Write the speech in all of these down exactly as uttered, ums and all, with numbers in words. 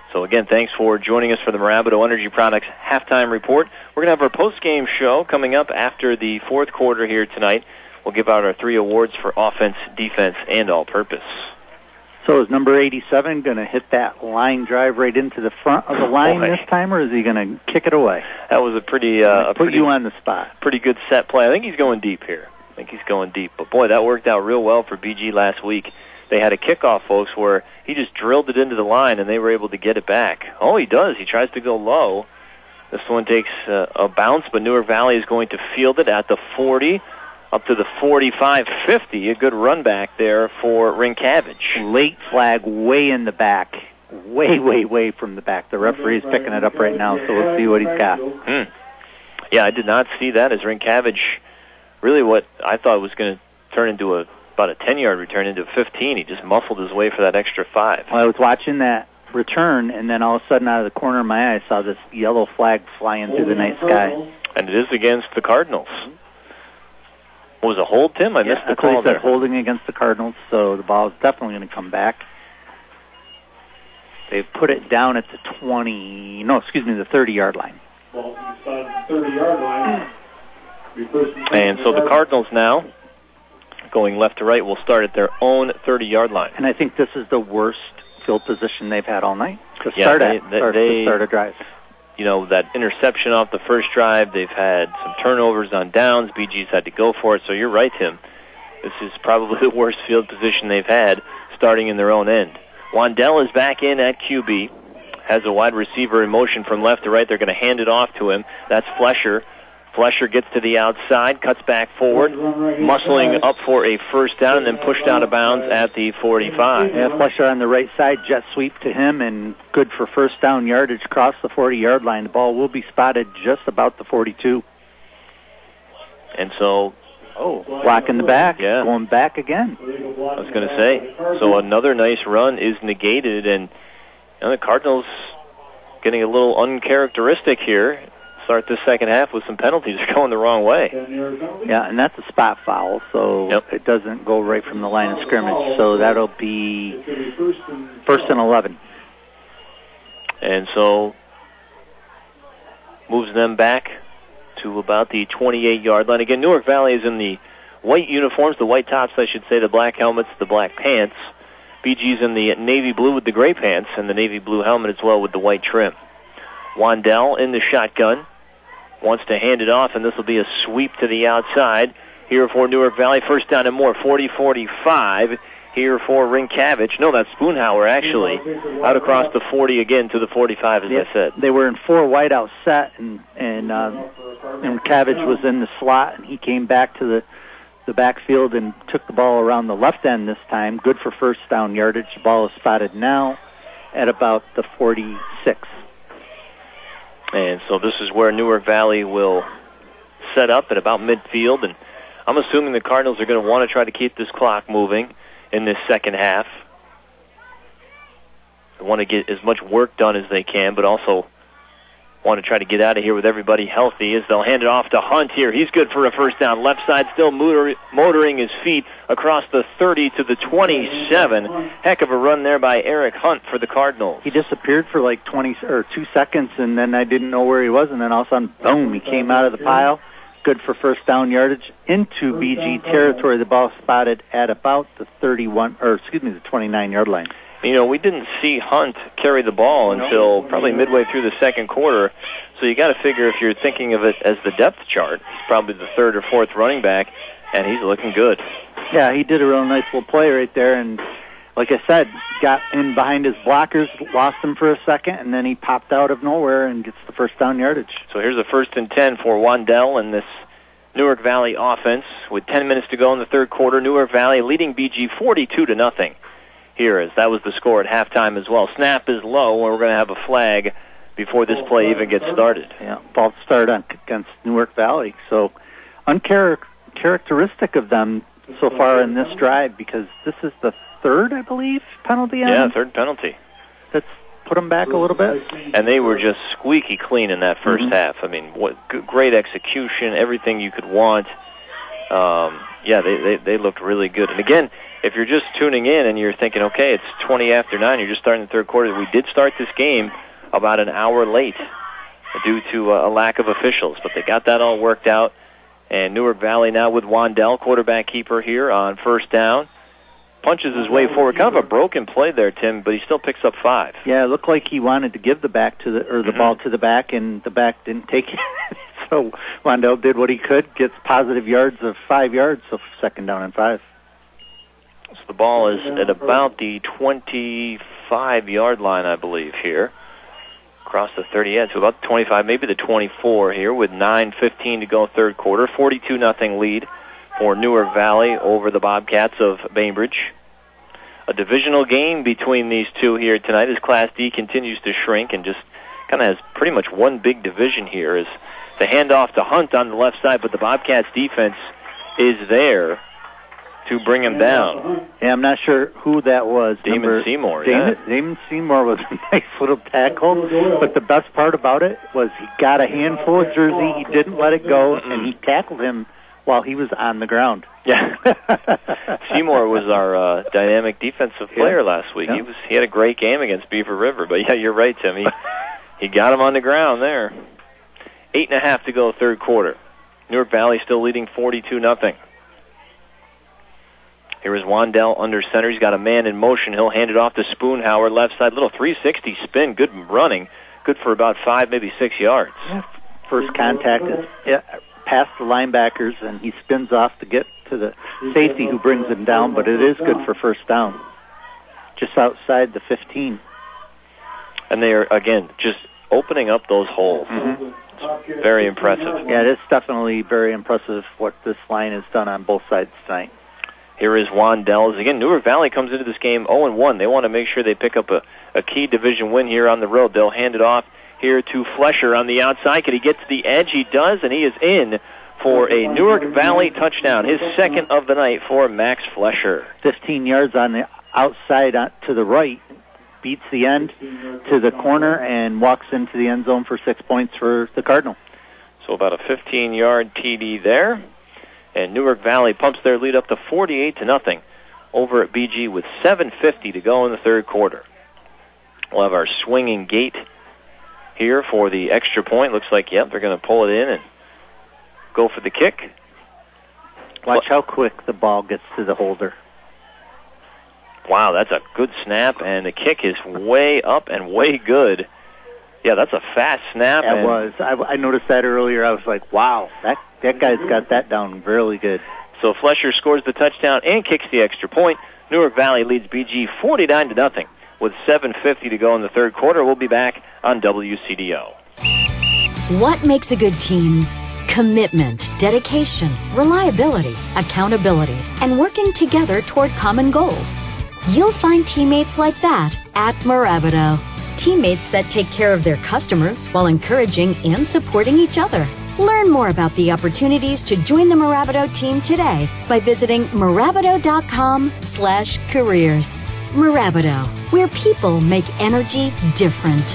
So, again, thanks for joining us for the Mirabito Energy Products Halftime Report. We're going to have our post-game show coming up after the fourth quarter here tonight. We'll give out our three awards for offense, defense, and all-purpose. So is number eighty-seven going to hit that line drive right into the front of the line Boy. this time, or is he going to kick it away? That was a pretty... Uh, a Put pretty, you on the spot. Pretty good set play. I think he's going deep here. I think he's going deep. But, boy, that worked out real well for B G last week. They had a kickoff, folks, where he just drilled it into the line, and they were able to get it back. Oh, he does. He tries to go low. This one takes uh, a bounce, but Newark Valley is going to field it at the forty, up to the forty-five fifty. A good run back there for Rinkavage. Late flag way in the back. Way, way, way from the back. The referee's picking it up right now, so we'll see what he's got. Hmm. Yeah, I did not see that as Rinkavage, really what I thought was going to turn into a about a ten-yard return into fifteen. He just muscled his way for that extra five. Well, I was watching that return, and then all of a sudden out of the corner of my eye, I saw this yellow flag flying through the night sky. And it is against the Cardinals. What was a hold, Tim? I yeah, missed the that's what call he said, there. holding against the Cardinals, so the ball is definitely going to come back. They've put it down at the twenty, no, excuse me, the thirty-yard line. Ball inside the thirty-yard line. And so the Cardinals now, going left to right, will start at their own thirty-yard line. And I think this is the worst field position they've had all night to Yeah, start they- at, they- or they- to start a drive. You know, that interception off the first drive, they've had some turnovers on downs. B G's had to go for it. So you're right, Tim. This is probably the worst field position they've had, starting in their own end. Wandell is back in at Q B, has a wide receiver in motion from left to right. They're going to hand it off to him. That's Flesher. Flesher gets to the outside, cuts back forward, muscling up for a first down, and then pushed out of bounds at the forty-five. Yeah, Flesher on the right side, jet sweep to him, and good for first down yardage across the forty-yard line. The ball will be spotted just about the forty-two. And so, oh, block in the back, yeah. going back again. I was going to say, so another nice run is negated, and you know, the Cardinals getting a little uncharacteristic here. Start this second half with some penalties. They're going the wrong way. Yeah, and that's a spot foul, so yep. it doesn't go right from the line of scrimmage. So that'll be first and eleven. And so moves them back to about the twenty-eight-yard line. Again, Newark Valley is in the white uniforms, the white tops, I should say, the black helmets, the black pants. B G's in the navy blue with the gray pants and the navy blue helmet as well with the white trim. Wandell in the shotgun. Wants to hand it off, and this will be a sweep to the outside. Here for Newark Valley, first down and more, forty forty-five. Here for Rinkavage. No, that's Spoonhauer, actually. Out across the forty again to the forty-five, as yeah, I said. They were in four wideout set, and and, uh, and Rinkavage was in the slot, and he came back to the, the backfield and took the ball around the left end this time. Good for first down yardage. The ball is spotted now at about the forty-six. And so this is where Newark Valley will set up at about midfield. And I'm assuming the Cardinals are going to want to try to keep this clock moving in this second half. They want to get as much work done as they can, but also want to try to get out of here with everybody healthy as they'll hand it off to Hunt here. He's good for a first down. Left side still motor, motoring his feet across the thirty to the twenty-seven. Heck of a run there by Eric Hunt for the Cardinals. He disappeared for like twenty or two seconds, and then I didn't know where he was, and then all of a sudden, boom, he came out of the pile. Good for first down yardage into B G territory. The ball spotted at about the thirty-one, or excuse me, the twenty-nine-yard line. You know, we didn't see Hunt carry the ball until probably midway through the second quarter, so you got to figure if you're thinking of it as the depth chart, he's probably the third or fourth running back, and he's looking good. Yeah, he did a real nice little play right there, and like I said, got in behind his blockers, lost him for a second, and then he popped out of nowhere and gets the first down yardage. So here's a first and ten for Wandell and this Newark Valley offense with ten minutes to go in the third quarter. Newark Valley leading B G forty-two to nothing. Here is that was the score at halftime as well. Snap is low, and we're going to have a flag before this play even gets started. Yeah, false start on, against Newark Valley. So uncharacteristic of them so far in this drive, because this is the third, I believe, penalty on Yeah, them. third penalty. That's put them back a little bit. And they were just squeaky clean in that first Mm-hmm. half. I mean, what g- great execution, everything you could want. Um, yeah, they, they they looked really good. And again, if you're just tuning in and you're thinking, okay, it's twenty after nine, you're just starting the third quarter, we did start this game about an hour late due to a lack of officials, but they got that all worked out. And Newark Valley now with Wandell, quarterback keeper here on first down. Punches his way forward. Kind of a broken play there, Tim, but he still picks up five. Yeah, it looked like he wanted to give the back to the or the mm-hmm. ball to the back, and the back didn't take it. So Wandell did what he could, gets positive yards of five yards, so second down and five. So the ball is at about the twenty-five-yard line, I believe, here. Across the thirty, yeah, so about the twenty-five, maybe the twenty-four here with nine fifteen to go third quarter. forty-two nothing lead for Newark Valley over the Bobcats of Bainbridge. A divisional game between these two here tonight as Class D continues to shrink and just kind of has pretty much one big division here as the handoff to Hunt on the left side, but the Bobcats defense is there to bring him down. Yeah, I'm not sure who that was. Damon Number, Seymour, Damon, yeah. Damon Seymour was a nice little tackle, but the best part about it was he got a handful of jersey, he didn't let it go, Mm-mm. and he tackled him while he was on the ground. Yeah. Seymour was our uh, dynamic defensive player yeah. last week. Yeah. He was he had a great game against Beaver River, but yeah, you're right, Tim. He, he got him on the ground there. Eight and a half to go third quarter. Newark Valley still leading forty-two nothing. Here is Wandell under center. He's got a man in motion. He'll hand it off to Spoonhauer, left side. Little three sixty spin. Good running. Good for about five, maybe six yards. Yeah. First contact is yeah, past the linebackers, and he spins off to get to the safety who brings him down, but it is good for first down. Just outside the fifteen. And they are, again, just opening up those holes. Mm-hmm. It's very impressive. Yeah, it is definitely very impressive what this line has done on both sides tonight. Here is Wandell. Again, Newark Valley comes into this game oh and one. They want to make sure they pick up a, a key division win here on the road. They'll hand it off here to Flesher on the outside. Can he get to the edge? He does, and he is in for a Newark Valley touchdown, his second of the night for Max Flesher. fifteen yards on the outside to the right, beats the end to the corner, and walks into the end zone for six points for the Cardinal. So about a fifteen-yard T D there. And Newark Valley pumps their lead up to forty-eight to nothing over at B G with seven fifty to go in the third quarter. We'll have our swinging gate here for the extra point. Looks like, yep, they're going to pull it in and go for the kick. Watch how quick the ball gets to the holder. Wow, that's a good snap, and the kick is way up and way good. Yeah, that's a fast snap. That was. I, I noticed that earlier. I was like, wow, that that guy's got that down really good. So Flesher scores the touchdown and kicks the extra point. Newark Valley leads B G forty-nine to nothing with seven fifty to go in the third quarter. We'll be back on W C D O. What makes a good team? Commitment, dedication, reliability, accountability, and working together toward common goals. You'll find teammates like that at Mirabito. Teammates that take care of their customers while encouraging and supporting each other. Learn more about the opportunities to join the Mirabito team today by visiting Mirabito.com slash careers. Mirabito, where people make energy different.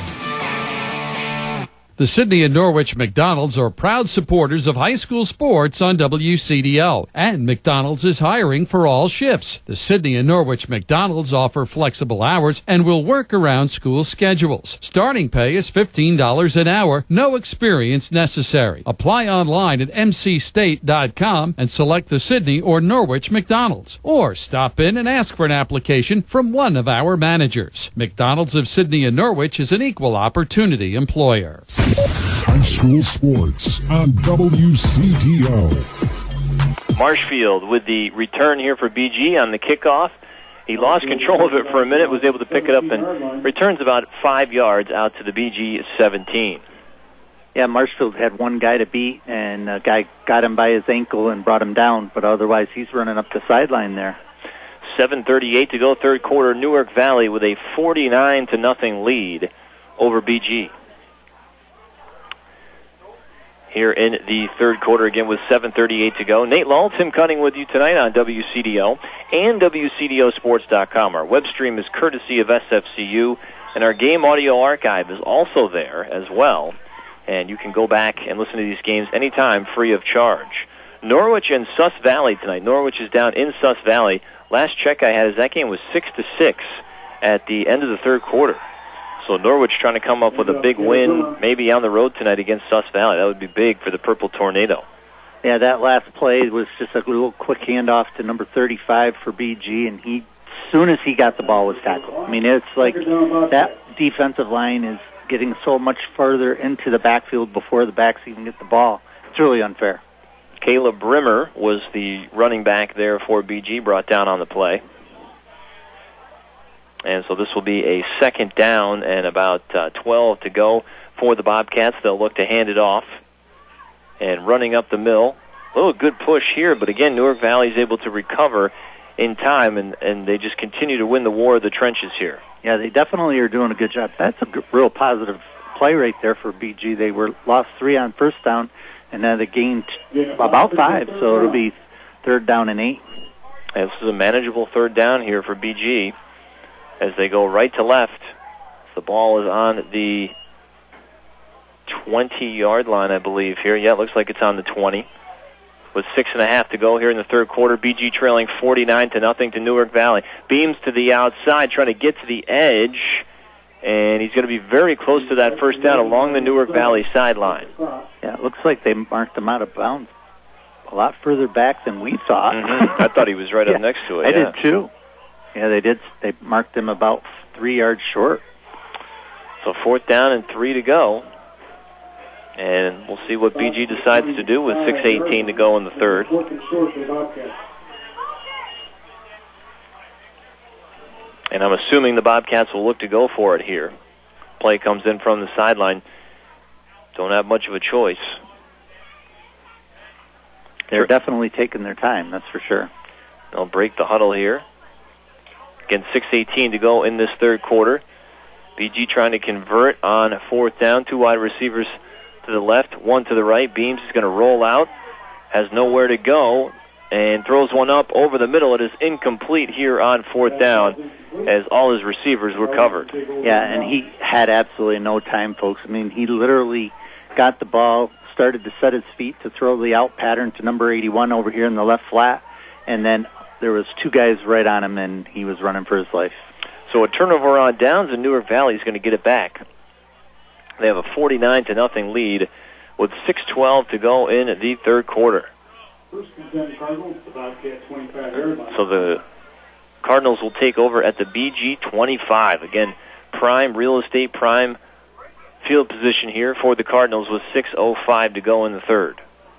The Sydney and Norwich McDonald's are proud supporters of high school sports on W C D O, and McDonald's is hiring for all shifts. The Sydney and Norwich McDonald's offer flexible hours and will work around school schedules. Starting pay is fifteen dollars an hour, no experience necessary. Apply online at m c state dot com and select the Sydney or Norwich McDonald's, or stop in and ask for an application from one of our managers. McDonald's of Sydney and Norwich is an equal opportunity employer. High school sports on W C D O. Marshfield with the return here for B G on the kickoff. He lost control of it for a minute, was able to pick it up, and returns about five yards out to the B G seventeen. Yeah, Marshfield had one guy to beat, and a guy got him by his ankle and brought him down, but otherwise he's running up the sideline there. seven thirty-eight to go third quarter. Newark Valley with a forty-nine to nothing lead over B G. Here in the third quarter again with seven thirty-eight to go. Nate Lull, Tim Cunning with you tonight on W C D O and W C D O sports dot com. Our web stream is courtesy of S F C U, and our game audio archive is also there as well. And you can go back and listen to these games anytime free of charge. Norwich and Sus Valley tonight. Norwich is down in Sus Valley last check I had is that game was six to six at the end of the third quarter. So Norwich trying to come up with a big win, maybe on the road tonight against Sus Valley. That would be big for the Purple Tornado. Yeah, that last play was just a little quick handoff to number thirty-five for B G, and he, as soon as he got the ball, was tackled. I mean, it's like that defensive line is getting so much further into the backfield before the backs even get the ball. It's really unfair. Caleb Brimmer was the running back there for B G, brought down on the play. And so this will be a second down and about uh, twelve to go for the Bobcats. They'll look to hand it off. And running up the mill, a little good push here, but again, Newark Valley is able to recover in time, and, and they just continue to win the war of the trenches here. Yeah, they definitely are doing a good job. That's a g- real positive play right there for B G. They were lost three on first down, and now they gained about five, so it'll be third down and eight. And this is a manageable third down here for B G as they go right to left. The ball is on the twenty-yard line, I believe, here. Yeah, it looks like it's on the twenty. With six and a half to go here in the third quarter, B G trailing forty-nine to nothing to Newark Valley. Beams to the outside, trying to get to the edge, and he's going to be very close to that first down along the Newark Valley sideline. Yeah, it looks like they marked him out of bounds a lot further back than we thought. Mm-hmm. I thought he was right yeah, up next to it. I yeah. did too. Yeah, they did. They marked him about three yards short. So fourth down and three to go. And we'll see what B G decides to do with six eighteen to go in the third. And I'm assuming the Bobcats will look to go for it here. Play comes in from the sideline. Don't have much of a choice. They're definitely taking their time, that's for sure. They'll break the huddle here. Again, six eighteen to go in this third quarter. B G trying to convert on fourth down. Two wide receivers to the left, one to the right. Beams is going to roll out, has nowhere to go, and throws one up over the middle. It is incomplete here on fourth down as all his receivers were covered. Yeah, and he had absolutely no time, folks. I mean, he literally got the ball, started to set his feet to throw the out pattern to number eighty-one over here in the left flat, and then there was two guys right on him, and he was running for his life. So a turnover on downs, and Newark Valley is going to get it back. They have a forty-nine to nothing lead with six twelve to go in the third quarter. First and ten Cardinals, the Bobcat twenty-five yard line. So the Cardinals will take over at the B G twenty-five. Again, prime real estate, prime field position here for the Cardinals with six oh five to go in the third.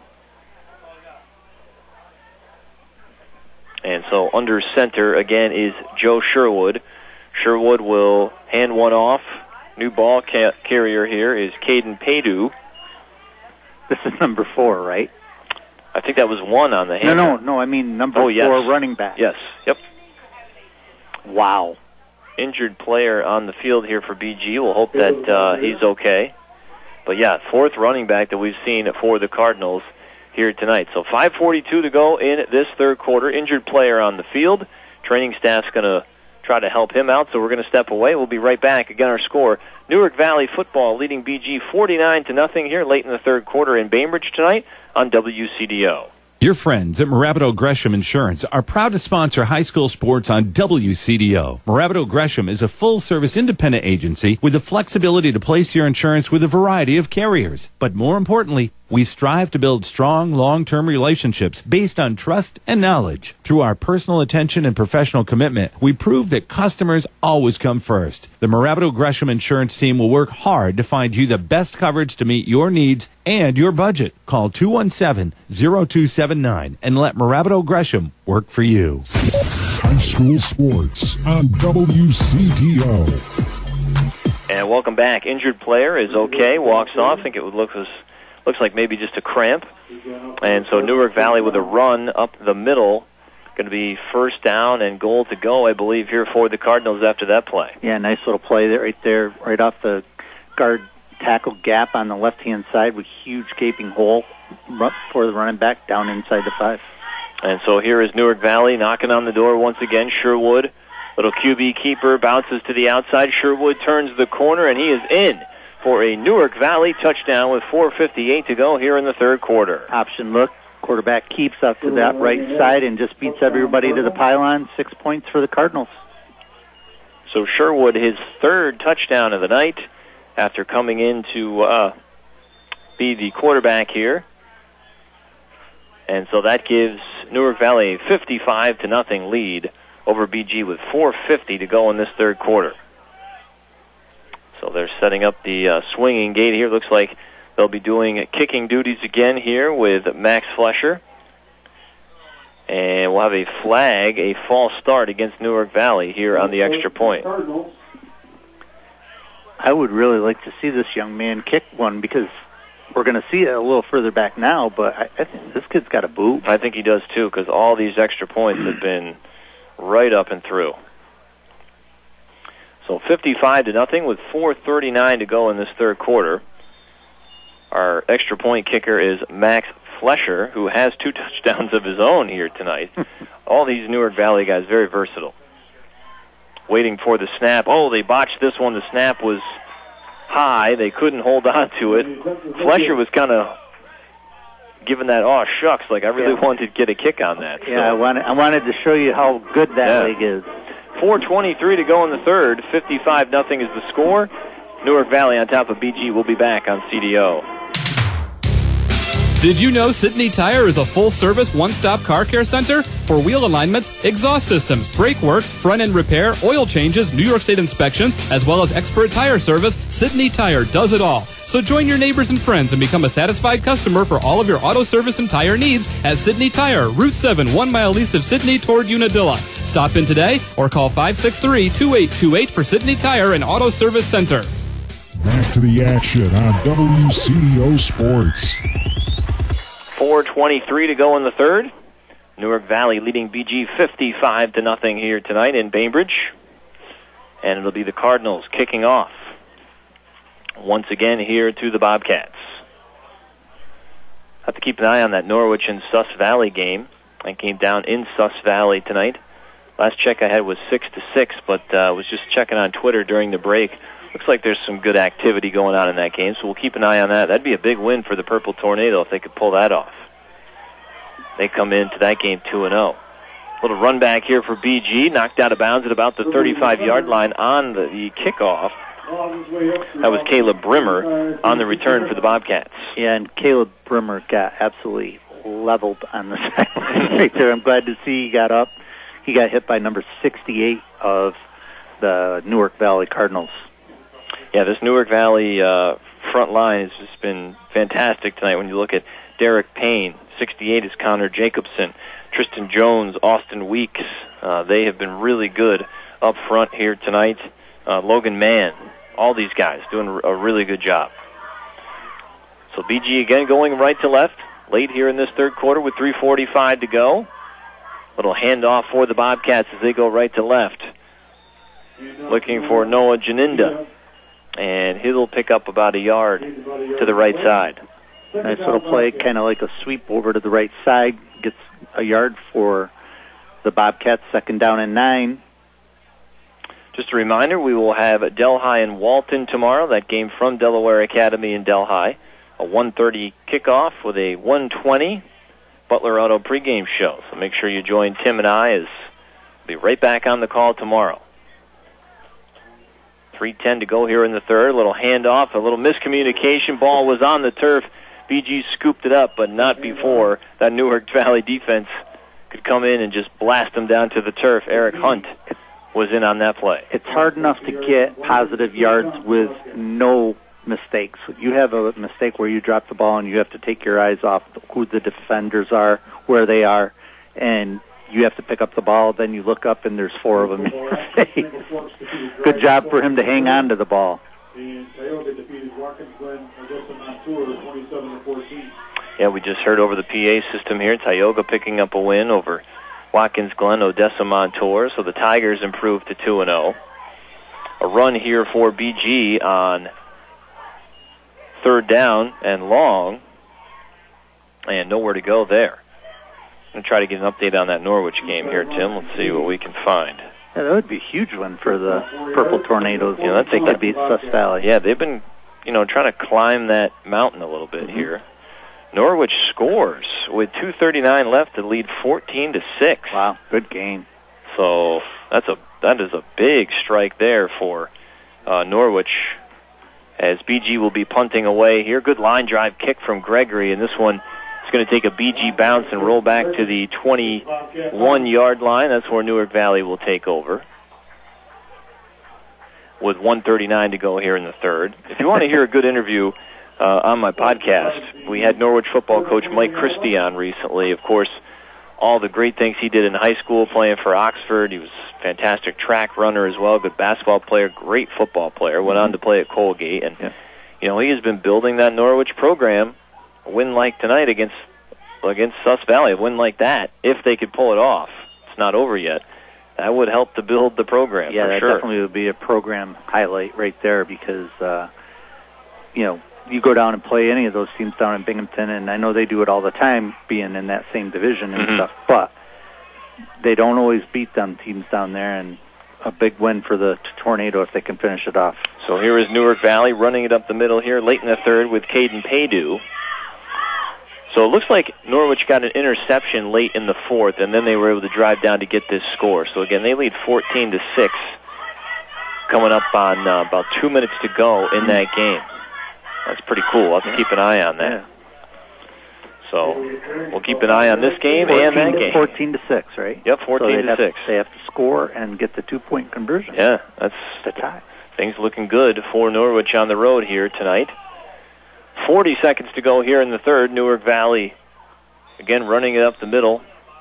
And so under center, again, is Joe Sherwood. Sherwood will hand one off. New ball ca- carrier here is Caden Padu. This is number four, right? I think that was one on the hand. No, no, no, I mean number oh, yes. four running back. Yes, yep. Wow. Injured player on the field here for B G. We'll hope that uh, he's okay. But, yeah, fourth running back that we've seen for the Cardinals here tonight. So five forty-two to go in this third quarter. Injured player on the field. Training staff's going to try to help him out, so we're going to step away. We'll be right back. Again, our score, Newark Valley football leading B G forty-nine to nothing here late in the third quarter in Bainbridge tonight on W C D O. Your friends at Morabito Gresham Insurance are proud to sponsor high school sports on W C D O. Morabito Gresham is a full-service independent agency with the flexibility to place your insurance with a variety of carriers. But more importantly, we strive to build strong, long-term relationships based on trust and knowledge. Through our personal attention and professional commitment, we prove that customers always come first. The Morabito Gresham Insurance team will work hard to find you the best coverage to meet your needs and your budget. Call two one seven, zero two seven nine and let Morabito Gresham work for you. High school sports on W C D O. And welcome back. Injured player is okay, walks off. I think it would look as Looks like maybe just a cramp. And so Newark Valley with a run up the middle. Going to be first down and goal to go, I believe, here for the Cardinals after that play. Yeah, nice little play there, right there, right off the guard tackle gap on the left-hand side with huge gaping hole for the running back down inside the five. And so here is Newark Valley knocking on the door once again. Sherwood, little Q B keeper, bounces to the outside. Sherwood turns the corner, and he is in for a Newark Valley touchdown with four fifty-eight to go here in the third quarter. Option look, Quarterback keeps up to that right side and just beats everybody to the pylon. Six points for the Cardinals. So Sherwood, his third touchdown of the night after coming in to uh, be the quarterback here. And so that gives Newark Valley a fifty-five to nothing lead over B G with four fifty to go in this third quarter. So they're setting up the uh, swinging gate here. Looks like they'll be doing kicking duties again here with Max Flesher. And we'll have a flag, a false start against Newark Valley here on the extra point. I would really like to see this young man kick one because we're going to see it a little further back now, but I, I think this kid's got a boot. I think he does too, because all these extra points have been right up and through. So fifty-five to nothing with four thirty-nine to go in this third quarter. Our extra point kicker is Max Flesher, who has two touchdowns of his own here tonight. All these Newark Valley guys, very versatile. Waiting for the snap. Oh, they botched this one. The snap was high. They couldn't hold on to it. Flesher was kind of giving that, oh, shucks, like I really yeah. wanted to get a kick on that. Yeah, so. I, wanted, I wanted to show you how good that yeah. leg is. four twenty-three to go in the third. fifty-five nothing is the score. Newark Valley on top of B G. Will be back on C D O. Did you know Sidney Tire is a full-service, one-stop car care center? For wheel alignments, exhaust systems, brake work, front-end repair, oil changes, New York State inspections, as well as expert tire service, Sidney Tire does it all. So join your neighbors and friends and become a satisfied customer for all of your auto service and tire needs at Sidney Tire, Route seven, one mile east of Sidney toward Unadilla. Stop in today or call five six three, two eight two eight for Sidney Tire and Auto Service Center. Back to the action on W C D O Sports. four twenty-three to go in the third. Newark Valley leading B G fifty-five to nothing here tonight in Bainbridge. And it'll be the Cardinals kicking off once again here to the Bobcats. Have to keep an eye on that Norwich and Sus Valley game. That came down in Sus Valley tonight. Last check I had was six to six, but I uh, was just checking on Twitter during the break. Looks like there's some good activity going on in that game, so we'll keep an eye on that. That'd be a big win for the Purple Tornado if they could pull that off. They come into that game two and oh. Little run back here for B G, knocked out of bounds at about the thirty-five-yard line on the, the kickoff. That was Caleb Brimmer on the return for the Bobcats. Yeah, and Caleb Brimmer got absolutely leveled on the side right there. I'm glad to see he got up. He got hit by number sixty-eight of the Newark Valley Cardinals. Yeah, this Newark Valley uh, front line has just been fantastic tonight. When you look at Derek Payne, sixty-eight is Connor Jacobson, Tristan Jones, Austin Weeks. Uh, they have been really good up front here tonight. Uh, Logan Mann, all these guys doing a really good job. So B G again going right to left, late here in this third quarter with three forty-five to go. Little handoff for the Bobcats as they go right to left. Looking for Noah Janinda. And he'll pick up about a yard to the right side. Nice little play, kind of like a sweep over to the right side. Gets a yard for the Bobcats, second down and nine. Just a reminder, we will have Delhi and Walton tomorrow. That game from Delaware Academy in Delhi. A one thirty kickoff with a one twenty Butler Auto pregame show. So make sure you join Tim and I as we'll be right back on the call tomorrow. three ten to go here in the third. A little handoff, a little miscommunication. Ball was on the turf. B G scooped it up, but not before that Newark Valley defense could come in and just blast them down to the turf. Eric Hunt was in on that play. It's hard enough to get positive yards with no mistakes. You have a mistake where you drop the ball and you have to take your eyes off who the defenders are, where they are, and you have to pick up the ball, then you look up and there's four of them in your face. Good job for him to hang on to the ball. Yeah, we just heard over the P A system here, Tioga picking up a win over Watkins Glen Odessa Montour, so the Tigers improved to two and oh. A run here for B G on third down and long, and nowhere to go there. I'm going to try to get an update on that Norwich game here, Tim. Let's see what we can find. Yeah, that would be a huge one for the Purple Tornadoes. You know, that's they could beat Sus Valley. Yeah, they've been, you know, trying to climb that mountain a little bit mm-hmm. here. Norwich scores with two thirty-nine left to lead fourteen to six. Wow, good game. So that's a that is a big strike there for uh, Norwich, as B G will be punting away here. Good line drive kick from Gregory, and this one is going to take a B G bounce and roll back to the twenty-one-yard line. That's where Newark Valley will take over, with one thirty-nine to go here in the third. If you want to hear a good interview uh, on my podcast, we had Norwich football coach Mike Christie on recently. Of course, all the great things he did in high school playing for Oxford. He was a fantastic track runner as well, good basketball player, great football player, went on to play at Colgate. And, yeah. you know, he has been building that Norwich program. A win like tonight against against Sus Valley, a win like that, if they could pull it off. It's not over yet. That would help to build the program, yeah, for that sure. definitely would be a program highlight right there because, uh, you know, you go down and play any of those teams down in Binghamton, and I know they do it all the time, being in that same division and mm-hmm. stuff, but they don't always beat them teams down there, and a big win for the Tornado if they can finish it off. So here is Newark Valley running it up the middle here late in the third with Caden Paydu. So it looks like Norwich got an interception late in the fourth, and then they were able to drive down to get this score. So again, they lead fourteen to six, coming up on uh, about two minutes to go in that game. That's pretty cool. I'll have to keep an eye on that. Yeah. So we'll keep an eye on this game and that game. Fourteen to six, right? Yep, fourteen so to six. They have to score and get the two-point conversion. Yeah, that's the tie. Things looking good for Norwich on the road here tonight. Forty seconds to go here in the third. Newark Valley again running it up the middle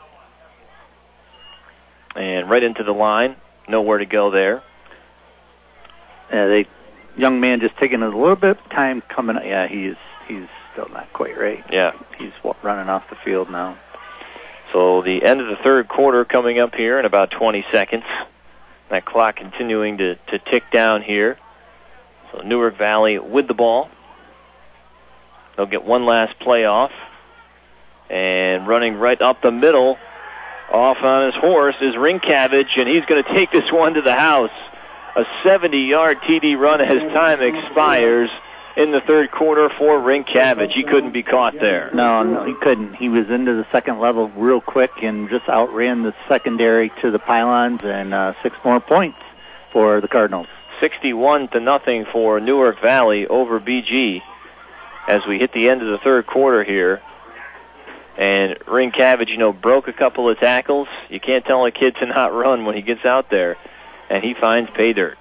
and right into the line. Nowhere to go there. Yeah, they young man just taking a little bit of time coming. Yeah, he's he's still not quite right. Yeah, he's running off the field now. So the end of the third quarter coming up here in about twenty seconds. That clock continuing to, to tick down here. So Newark Valley with the ball. They'll get one last play off. And running right up the middle, off on his horse, is Rinkovich, and he's going to take this one to the house. A seventy-yard T D run as time expires in the third quarter for Rinkovich. He couldn't be caught there. No, no, he couldn't. He was into the second level real quick and just outran the secondary to the pylons, and uh, six more points for the Cardinals. sixty-one to nothing for Newark Valley over B G as we hit the end of the third quarter here. And Rinkovich, you know, broke a couple of tackles. You can't tell a kid to not run when he gets out there. And he finds pay dirt.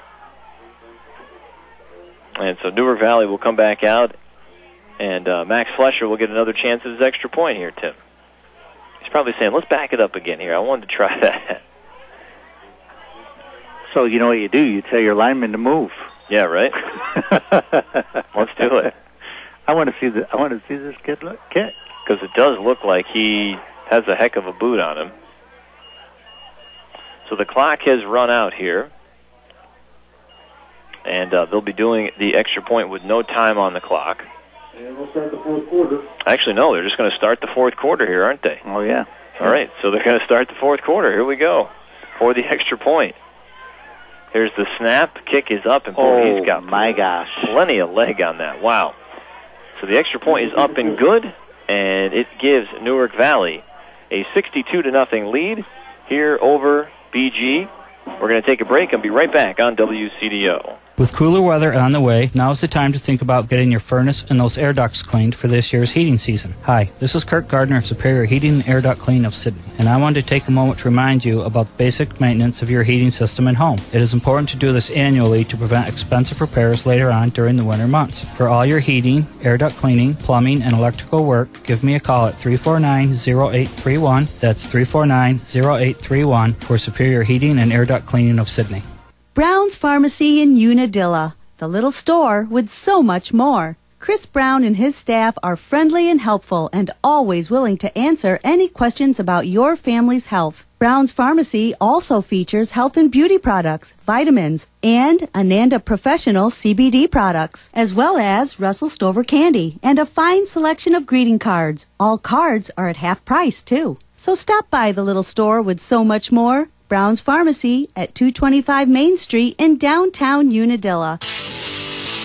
And so Newark Valley will come back out, and uh, Max Flesher will get another chance at his extra point here, Tim. He's probably saying, let's back it up again here. I wanted to try that. So you know what you do? You tell your lineman to move. Yeah, right? Let's do it. I want to see the. I want to see this kid look kick. Because it does look like he has a heck of a boot on him. So the clock has run out here. And uh, they'll be doing the extra point with no time on the clock. And we'll start the fourth quarter. Actually, no, they're just going to start the fourth quarter here, aren't they? Oh, yeah. All right, so they're going to start the fourth quarter. Here we go for the extra point. Here's the snap. Kick is up, and boy, oh, he's got my gosh, plenty of leg on that. Wow. So the extra point is up and good, and it gives Newark Valley a sixty-two to nothing lead here over B G. We're going to take a break and be right back on W C D O. With cooler weather on the way, now's the time to think about getting your furnace and those air ducts cleaned for this year's heating season. Hi, this is Kurt Gardner of Superior Heating and Air Duct Clean of Sydney, and I wanted to take a moment to remind you about basic maintenance of your heating system and home. It is important to do this annually to prevent expensive repairs later on during the winter months. For all your heating, air duct cleaning, plumbing, and electrical work, give me a call at three four nine, zero eight three one. That's three four nine, zero eight three one for Superior Heating and Air Duct Cleaning of Sydney. Brown's Pharmacy in Unadilla, the little store with so much more. Chris Brown and his staff are friendly and helpful and always willing to answer any questions about your family's health. Brown's Pharmacy also features health and beauty products, vitamins, and Ananda Professional C B D products, as well as Russell Stover candy and a fine selection of greeting cards. All cards are at half price, too. So stop by the little store with so much more. Brown's Pharmacy at two twenty-five Main Street in downtown Unadilla.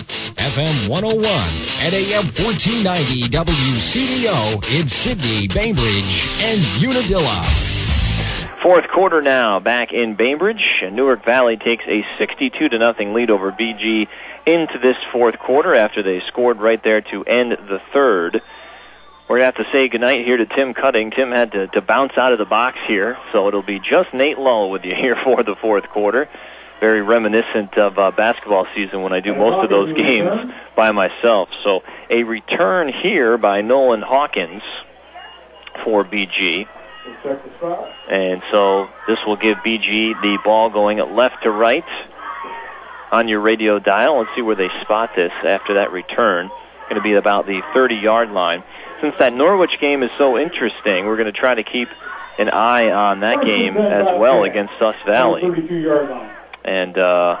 F M one oh one and A M fourteen ninety W C D O in Sydney, Bainbridge, and Unadilla. Fourth quarter now, back in Bainbridge. Newark Valley takes a sixty-two to nothing lead over B G into this fourth quarter after they scored right there to end the third. We're going to have to say goodnight here to Tim Cutting. Tim had to, to bounce out of the box here, so it'll be just Nate Lull with you here for the fourth quarter. Very reminiscent of uh, basketball season when I do most of those games by myself. So a return here by Nolan Hawkins for B G. And so this will give B G the ball going left to right on your radio dial. Let's see where they spot this after that return. Going to be about the thirty-yard line. Since that Norwich game is so interesting, we're going to try to keep an eye on that game as well against Sus Valley. And uh,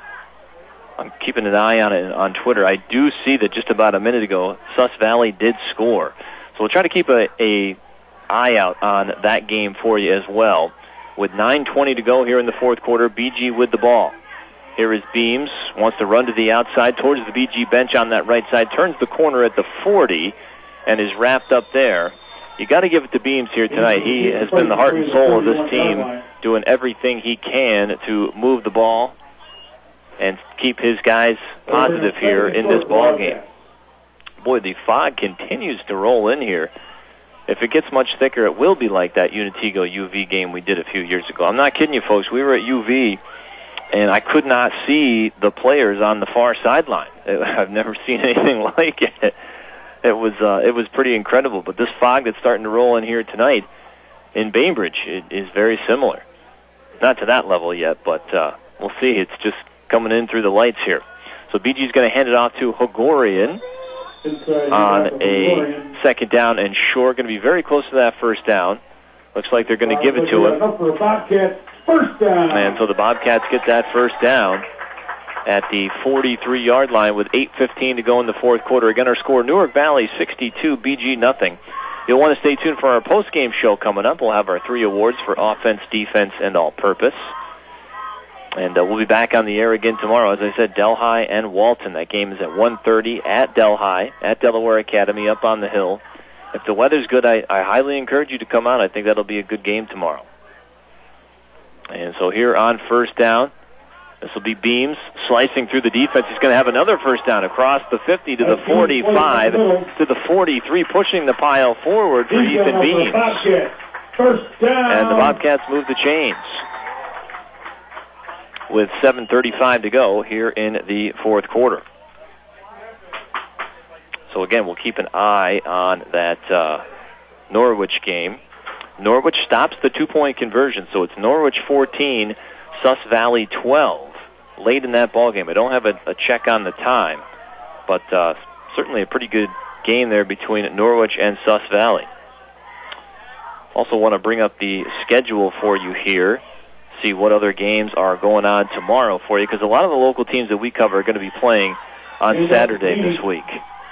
I'm keeping an eye on it on Twitter. I do see that just about a minute ago, Sus Valley did score. So we'll try to keep a, a eye out on that game for you as well. With nine twenty to go here in the fourth quarter, B G with the ball. Here is Beams, wants to run to the outside towards the B G bench on that right side, turns the corner at the forty, and is wrapped up there. You got to give it to Beams here tonight. He has been the heart and soul of this team, doing everything he can to move the ball and keep his guys positive here in this ball game. Boy, the fog continues to roll in here. If it gets much thicker, it will be like that Unitigo U V game we did a few years ago. I'm not kidding you, folks. We were at U V, and I could not see the players on the far sideline. I've never seen anything like it. It was uh, it was pretty incredible. But this fog that's starting to roll in here tonight in Bainbridge it is very similar. Not to that level yet, but uh, we'll see. It's just coming in through the lights here. So B G's going to hand it off to Hogorian on a second down and short. Going to be very close to that first down. Looks like they're going to give it to him. And so the Bobcats get that first down at the forty-three-yard line with eight fifteen to go in the fourth quarter. Again, our score, Newark Valley sixty-two, B G nothing. You'll want to stay tuned for our post-game show coming up. We'll have our three awards for offense, defense, and all-purpose. And uh, we'll be back on the air again tomorrow. As I said, Delhi and Walton. That game is at one thirty at Delhi, at Delaware Academy, up on the hill. If the weather's good, I, I highly encourage you to come out. I think that'll be a good game tomorrow. And so here on first down, this will be Beams slicing through the defense. He's going to have another first down across the fifty to the forty-five to the forty-three, pushing the pile forward for Ethan Beams. And the Bobcats move the chains with seven thirty-five to go here in the fourth quarter. So again, we'll keep an eye on that uh, Norwich game. Norwich stops the two-point conversion, so it's Norwich fourteen, Sus Valley twelve. Late in that ball game. I don't have a, a check on the time, but uh, certainly a pretty good game there between Norwich and Sus Valley. Also want to bring up the schedule for you here, see what other games are going on tomorrow for you, because a lot of the local teams that we cover are going to be playing on Saturday this week.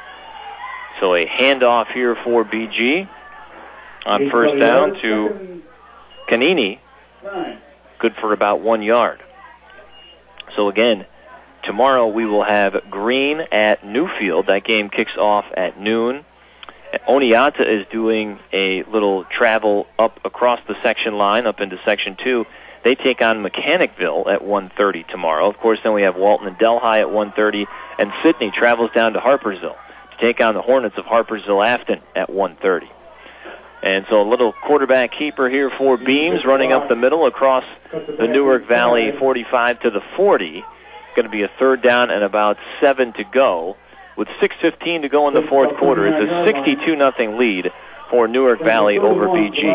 So a handoff here for B G on first down to Canini, good for about one yard. So again, tomorrow we will have Green at Newfield. That game kicks off at noon. Oneonta is doing a little travel up across the section line, up into Section two. They take on Mechanicville at one thirty tomorrow. Of course, then we have Walton and Delhi at one thirty, and Sydney travels down to Harpersville to take on the Hornets of Harpersville-Afton at one thirty. And so a little quarterback keeper here for Beams, running up the middle across the Newark Valley forty-five to the forty. Going to be a third down and about seven to go. With six fifteen to go in the fourth quarter, it's a sixty-two nothing lead for Newark Valley over B G.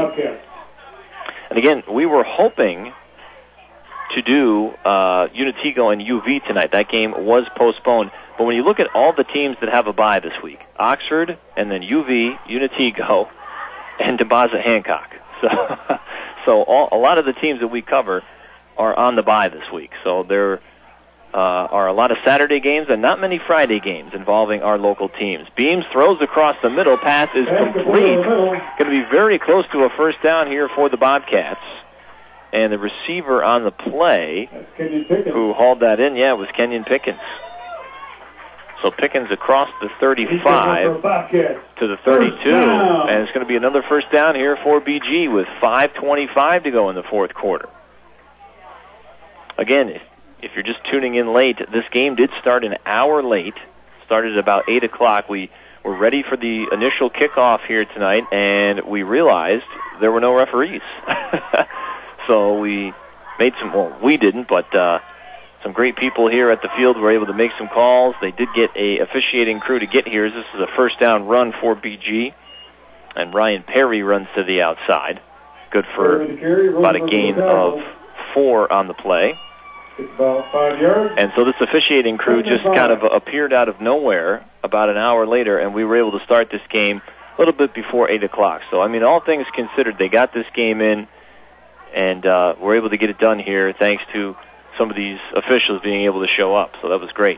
And again, we were hoping to do uh, Unitigo and U V tonight. That game was postponed. But when you look at all the teams that have a bye this week, Oxford and then U V, Unitigo, and Deposit Hancock. So, so all, a lot of the teams that we cover are on the bye this week. So there uh, are a lot of Saturday games and not many Friday games involving our local teams. Beams throws across the middle. Pass is complete. Going to be very close to a first down here for the Bobcats. And the receiver on the play who hauled that in, yeah, was Kenyon Pickens. So Pickens across the thirty-five to the thirty-two, and it's going to be another first down here for B G with five twenty-five to go in the fourth quarter. Again, if, if you're just tuning in late, this game did start an hour late. Started at about eight o'clock. We were ready for the initial kickoff here tonight, and we realized there were no referees. So we made some, well, we didn't, but uh, some great people here at the field were able to make some calls. They did get a officiating crew to get here. This is a first down run for B G, and Ryan Perry runs to the outside. Good for about a gain of four on the play. It's about five yards. And so this officiating crew just kind of appeared out of nowhere about an hour later, and we were able to start this game a little bit before eight o'clock. So, I mean, all things considered, they got this game in, and uh, were able to get it done here thanks to some of these officials being able to show up. So that was great.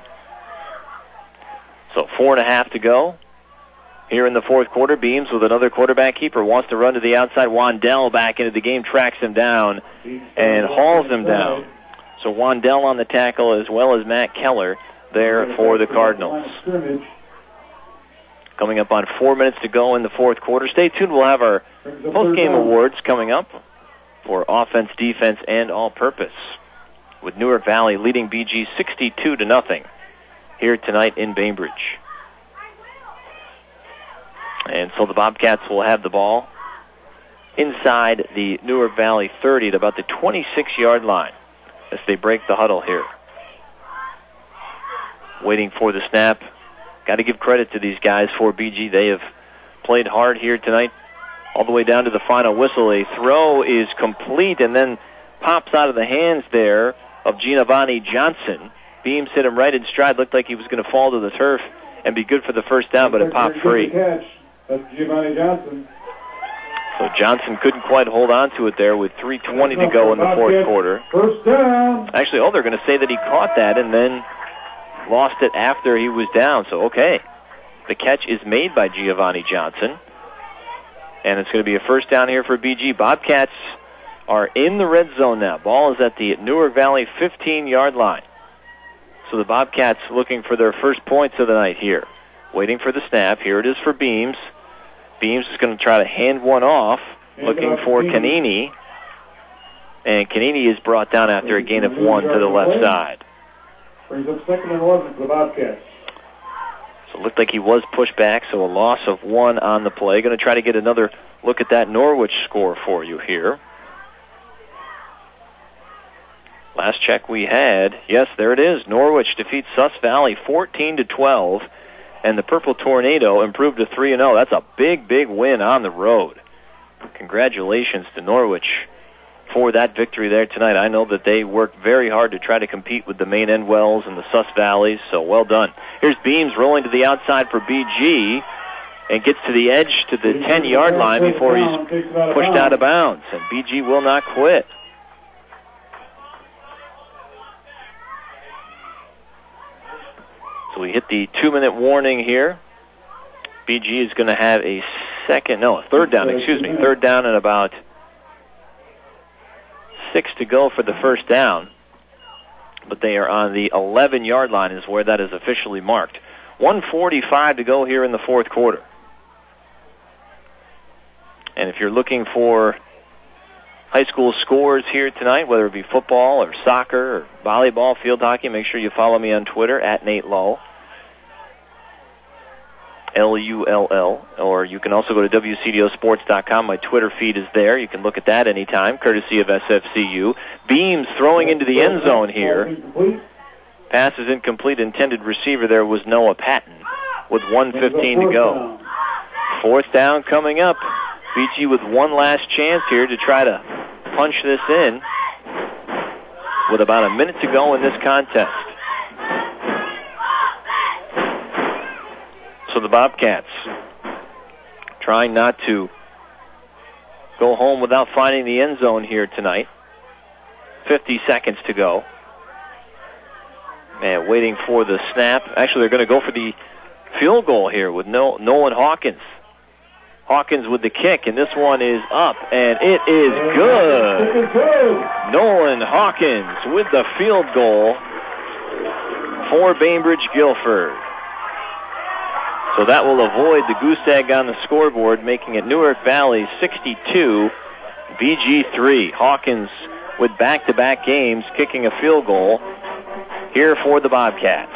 So four and a half to go here in the fourth quarter. Beams with another quarterback keeper wants to run to the outside. Wandell back into the game, tracks him down, and hauls him down. So Wandell on the tackle as well as Matt Keller there for the Cardinals. Coming up on four minutes to go in the fourth quarter. Stay tuned. We'll have our post-game awards coming up for offense, defense, and all-purpose, with Newark Valley leading B G sixty-two to nothing here tonight in Bainbridge. And so the Bobcats will have the ball inside the Newark Valley thirty at about the twenty-six-yard line as they break the huddle here. Waiting for the snap. Got to give credit to these guys for B G. They have played hard here tonight all the way down to the final whistle. A throw is complete and then pops out of the hands there of Giovanni Johnson. Beams hit him right in stride. Looked like he was going to fall to the turf and be good for the first down, but it popped free. Catch. That's Giovanni Johnson. So Johnson couldn't quite hold on to it there with three twenty to go in the fourth quarter. First down. Actually, oh, they're going to say that he caught that and then lost it after he was down. So, okay, the catch is made by Giovanni Johnson. And it's going to be a first down here for B G. Bobcats are in the red zone now. Ball is at the Newark Valley fifteen-yard line. So the Bobcats looking for their first points of the night here. Waiting for the snap. Here it is for Beams. Beams is going to try to hand one off, looking for Canini. And Canini is brought down after a gain of one to the left side. Brings up second and eleven for the Bobcats. So it looked like he was pushed back, so a loss of one on the play. Going to try to get another look at that Norwich score for you here. Last check we had, yes, there it is. Norwich defeats Sus Valley fourteen to twelve. And the Purple Tornado improved to three and oh. That's a big, big win on the road. Congratulations to Norwich for that victory there tonight. I know that they worked very hard to try to compete with the Maine Endwells and the Sus Valleys, so well done. Here's Beams rolling to the outside for B G and gets to the edge to the ten-yard line before he's pushed out of bounds. And B G will not quit. So we hit the two-minute warning here. B G is going to have a second, no, a third down, excuse me, third down and about six to go for the first down. But they are on the eleven-yard line is where that is officially marked. one forty-five to go here in the fourth quarter. And if you're looking for high school scores here tonight, whether it be football or soccer or volleyball, field hockey, make sure you follow me on Twitter at Nate Lull, L U L L, or you can also go to W C D O sports dot com. My Twitter feed is there. You can look at that anytime, courtesy of S F C U. Beams throwing into the end zone here. Pass is incomplete. Intended receiver there was Noah Patton with one fifteen to go. Fourth down coming up. B G with one last chance here to try to punch this in with about a minute to go in this contest. So the Bobcats trying not to go home without finding the end zone here tonight. fifty seconds to go. And waiting for the snap. Actually, they're going to go for the field goal here with Nolan Hawkins. Hawkins with the kick, and this one is up, and it is good. Nolan Hawkins with the field goal for Bainbridge Guilford. So that will avoid the goose egg on the scoreboard, making it Newark Valley sixty-two, B G three. Hawkins with back-to-back games kicking a field goal here for the Bobcats.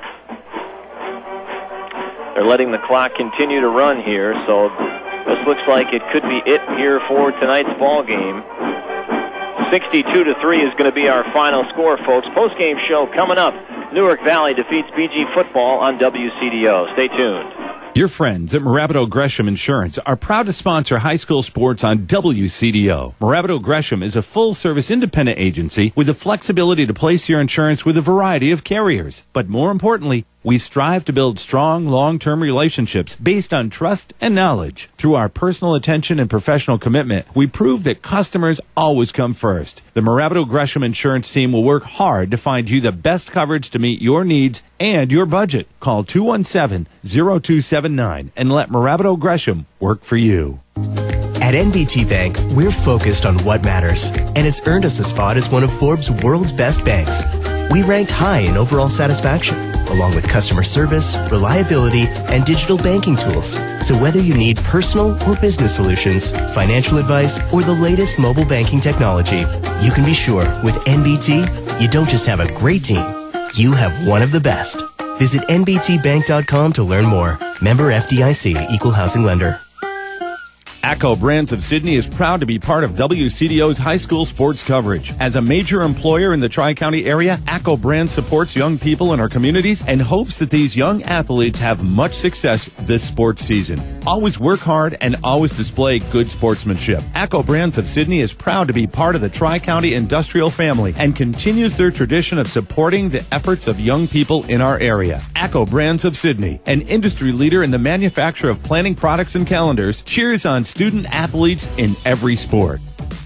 They're letting the clock continue to run here, so this looks like it could be it here for tonight's ball game. sixty-two to three is going to be our final score, folks. Post-game show coming up. Newark Valley defeats B G football on W C D O. Stay tuned. Your friends at Morabito Gresham Insurance are proud to sponsor high school sports on W C D O. Morabito Gresham is a full-service independent agency with the flexibility to place your insurance with a variety of carriers. But more importantly, we strive to build strong, long-term relationships based on trust and knowledge. Through our personal attention and professional commitment, we prove that customers always come first. The Morabito Gresham Insurance team will work hard to find you the best coverage to meet your needs and your budget. Call two one seven, zero two seven nine and let Morabito Gresham work for you. At N B T Bank, we're focused on what matters, and it's earned us a spot as one of Forbes' world's best banks. We ranked high in overall satisfaction, along with customer service, reliability, and digital banking tools. So whether you need personal or business solutions, financial advice, or the latest mobile banking technology, you can be sure with N B T, you don't just have a great team, you have one of the best. Visit N B T bank dot com to learn more. Member F D I C, Equal Housing Lender. ACCO Brands of Sydney is proud to be part of W C D O's high school sports coverage. As a major employer in the Tri-County area, ACCO Brands supports young people in our communities and hopes that these young athletes have much success this sports season. Always work hard and always display good sportsmanship. ACCO Brands of Sydney is proud to be part of the Tri-County industrial family and continues their tradition of supporting the efforts of young people in our area. ACCO Brands of Sydney, an industry leader in the manufacture of planning products and calendars, cheers on student athletes in every sport.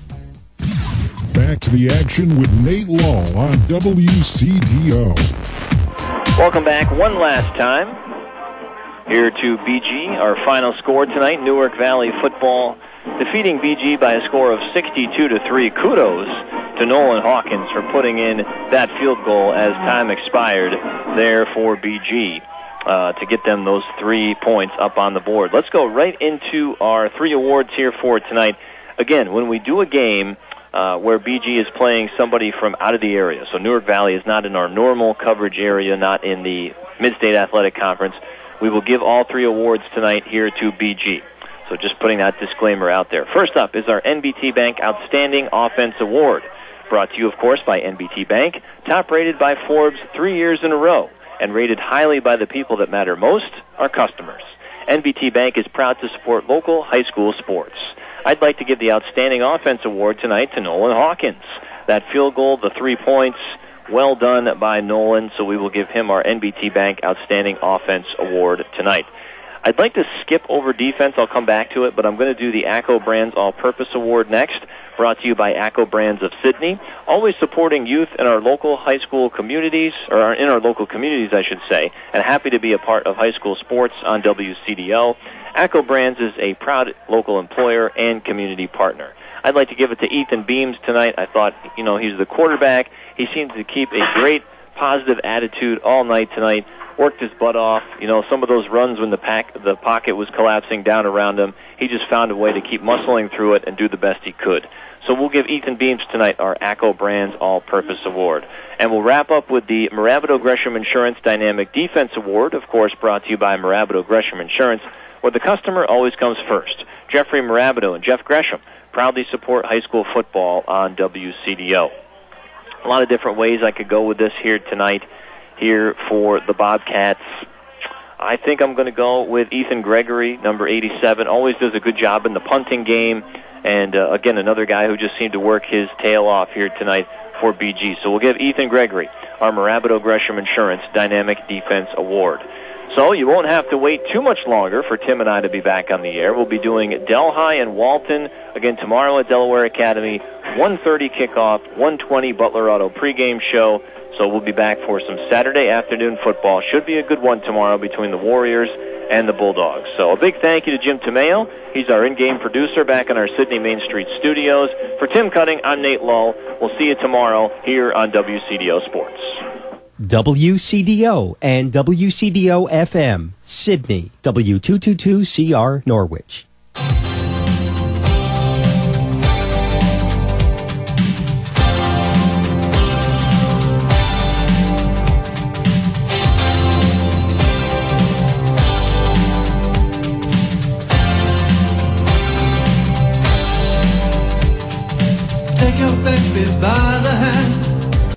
Back to the action with Nate Law on W C D O. Welcome back one last time here to B G. Our final score tonight, Newark Valley football defeating B G by a score of sixty-two to three. Kudos to Nolan Hawkins for putting in that field goal as time expired there for B G. Uh, to get them those three points up on the board. Let's go right into our three awards here for tonight. Again, when we do a game uh, where B G is playing somebody from out of the area, so Newark Valley is not in our normal coverage area, not in the Mid-State Athletic Conference, we will give all three awards tonight here to B G. So just putting that disclaimer out there. First up is our N B T Bank Outstanding Offense Award, brought to you, of course, by N B T Bank, top rated by Forbes three years in a row, and rated highly by the people that matter most, our customers. N B T Bank is proud to support local high school sports. I'd like to give the Outstanding Offense Award tonight to Nolan Hawkins. That field goal, the three points, well done by Nolan, so we will give him our N B T Bank Outstanding Offense Award tonight. I'd like to skip over defense. I'll come back to it, but I'm going to do the ACCO Brands All-Purpose Award next, brought to you by ACCO Brands of Sydney, always supporting youth in our local high school communities, or in our local communities, I should say, and happy to be a part of high school sports on W C D O. ACCO Brands is a proud local employer and community partner. I'd like to give it to Ethan Beams tonight. I thought, you know, he's the quarterback. He seems to keep a great positive attitude all night tonight. Worked his butt off. You know, some of those runs when the pack, the pocket was collapsing down around him, he just found a way to keep muscling through it and do the best he could. So we'll give Ethan Beams tonight our ACCO Brands All-Purpose Award. And we'll wrap up with the Morabito Gresham Insurance Dynamic Defense Award, of course brought to you by Morabito Gresham Insurance, where the customer always comes first. Jeffrey Morabito and Jeff Gresham proudly support high school football on W C D O. A lot of different ways I could go with this here tonight, here for the Bobcats. I think I'm going to go with Ethan Gregory, number eighty-seven. Always does a good job in the punting game. And, uh, again, another guy who just seemed to work his tail off here tonight for B G. So we'll give Ethan Gregory our Morabito Gresham Insurance Dynamic Defense Award. So you won't have to wait too much longer for Tim and I to be back on the air. We'll be doing Delhi and Walton again tomorrow at Delaware Academy, one thirty kickoff, one twenty Butler Auto pregame show. So we'll be back for some Saturday afternoon football. Should be a good one tomorrow between the Warriors and the Bulldogs. So a big thank you to Jim Tomeo. He's our in-game producer back in our Sydney Main Street studios. For Tim Cutting, I'm Nate Lull. We'll see you tomorrow here on W C D O Sports. W C D O and W C D O F M, Sydney, W two twenty-two C R Norwich. Take your baby by the hand.